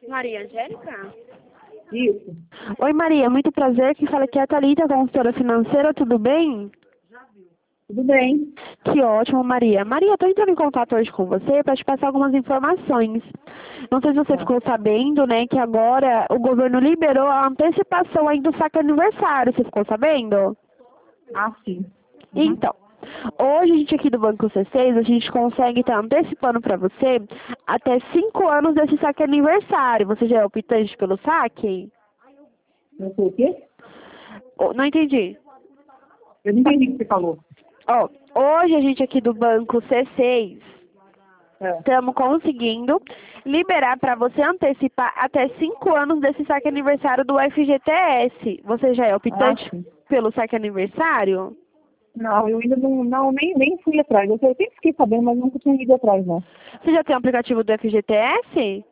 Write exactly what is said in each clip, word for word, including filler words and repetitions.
Maria Angélica? Isso. Oi, Maria, muito prazer. Quem fala aqui é a Thalita, consultora financeira, tudo bem? Tudo bem. Que ótimo, Maria. Maria, estou entrando em contato hoje com você para te passar algumas informações. Não sei se você Ah. ficou sabendo, né, que agora o governo liberou a antecipação aí do saque aniversário. Você ficou sabendo? Ah, sim. Uhum. Então, hoje a gente aqui do Banco C seis, a gente consegue estar antecipando para você até cinco anos desse saque aniversário. Você já é optante pelo saque? Não sei o quê? Oh, não entendi. Eu não entendi o que você falou. Ó, hoje a gente aqui do Banco C seis É. estamos conseguindo liberar para você antecipar até cinco anos desse saque aniversário do F G T S. Você já é optante Ah, sim. pelo saque aniversário? Não, eu ainda não, não nem, nem fui atrás. Eu sempre fiquei sabendo, mas nunca tinha ido atrás, não. Você já tem o aplicativo do F G T S?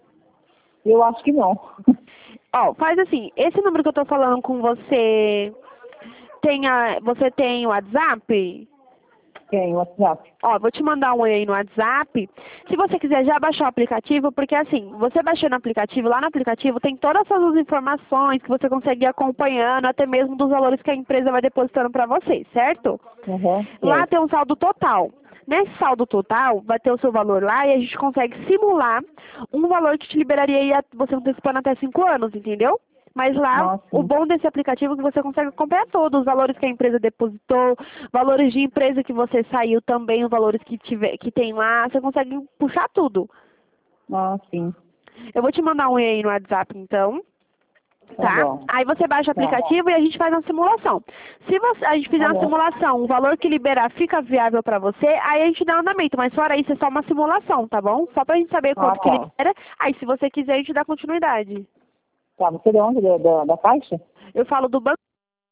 Eu acho que não. Ó, faz assim, esse número que eu tô falando com você, tem a, você tem o WhatsApp? Tem, WhatsApp. Ó, vou te mandar um oi aí no WhatsApp. Se você quiser já baixar o aplicativo, porque assim, você baixando o aplicativo, lá no aplicativo tem todas as informações que você consegue ir acompanhando, até mesmo dos valores que a empresa vai depositando para você, certo? Uhum, Lá certo. tem um saldo total. Nesse saldo total, vai ter o seu valor lá e a gente consegue simular um valor que te liberaria aí a- você antecipando até cinco anos, entendeu? Mas lá, Ah, o sim. bom desse aplicativo é que você consegue acompanhar todos os valores que a empresa depositou, valores de empresa que você saiu também, os valores que, tiver, que tem lá, você consegue puxar tudo. Ah, sim. Eu vou te mandar um e aí no WhatsApp, então, Tá tá? bom. Aí você baixa o Tá. aplicativo e a gente faz uma simulação. Se você, a gente fizer Tá uma bom. simulação, o valor que liberar fica viável pra você, aí a gente dá andamento, mas fora isso é só uma simulação, tá bom? Só pra gente saber Ah, quanto que tá. libera, aí se você quiser a gente dá continuidade. Tá, você é de onde? Da, da, da Caixa? Eu falo do banco,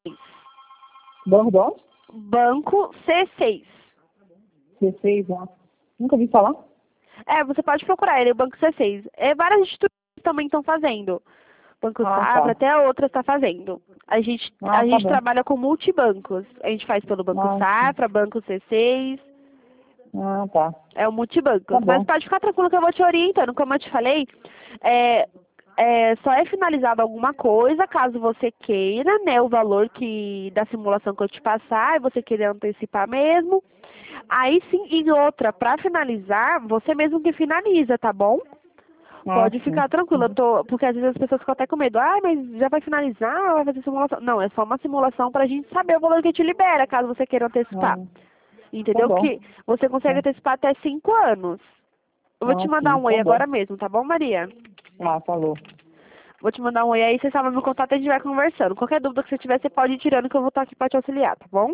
Banco de onde? banco C seis. dezesseis, né? Nunca vi falar. É, você pode procurar ele, o Banco C seis. É, várias instituições também estão fazendo. Banco Ah, Safra, tá. até outras está fazendo. A gente, Ah, a tá gente bom. trabalha com multibancos. A gente faz pelo Banco Ah, sim. Safra, Banco C seis, Ah, tá. é o multibancos. Tá Mas bom. pode ficar tranquilo que eu vou te orientando. Como eu te falei, é, é, só é finalizado alguma coisa, caso você queira, né, o valor que da simulação que eu te passar, e você querer antecipar mesmo. Aí sim, e outra, para finalizar, você mesmo que finaliza, tá bom? Ah, Pode sim. ficar tranquila, eu tô, porque às vezes as pessoas ficam até com medo. Ah, mas já vai finalizar, vai fazer simulação. Não, é só uma simulação pra gente saber o valor que te libera, caso você queira antecipar. Ah, tá Entendeu? bom. Que você consegue antecipar até cinco anos. Eu vou Ah, te mandar sim, um tá oi bom. agora mesmo, tá bom, Maria? Ah, falou. Vou te mandar um oi aí, você sabe meu contato e a gente vai conversando. Qualquer dúvida que você tiver, você pode ir tirando que eu vou estar aqui pra te auxiliar, tá bom?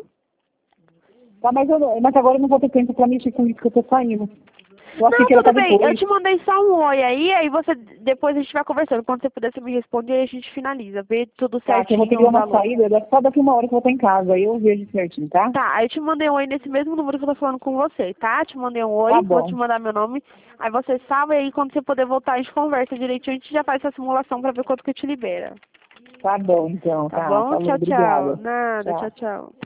Tá, mas, eu, não- mas agora eu não vou ter tempo pra mexer com isso que eu tô saindo. Eu achei Não, que era tudo pra bem. Eu depois. te mandei só um oi aí, aí você depois a gente vai conversando. Quando você puder, você me responde e aí a gente finaliza. Vê tudo Tá, que eu vou ter que certinho, dar os uma valores. saída, é só daqui uma hora que eu vou estar em casa, aí eu vejo certinho, tá? Tá, aí eu te mandei um oi nesse mesmo número que eu tô falando com você, tá? Te mandei um oi, Tá vou te bom. mandar meu nome. Aí você salva e aí quando você puder voltar a gente conversa direitinho, a gente já faz essa simulação pra ver quanto que te libera. Tá bom, então, Tá tá. bom? Falou, Tchau, tchau. obrigada. Nada, Tchau. tchau, tchau.